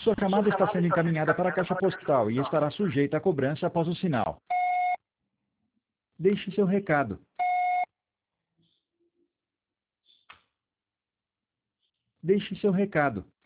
Sua chamada está sendo encaminhada para a caixa postal e estará sujeita a cobrança após o sinal. Deixe seu recado. Deixe seu recado.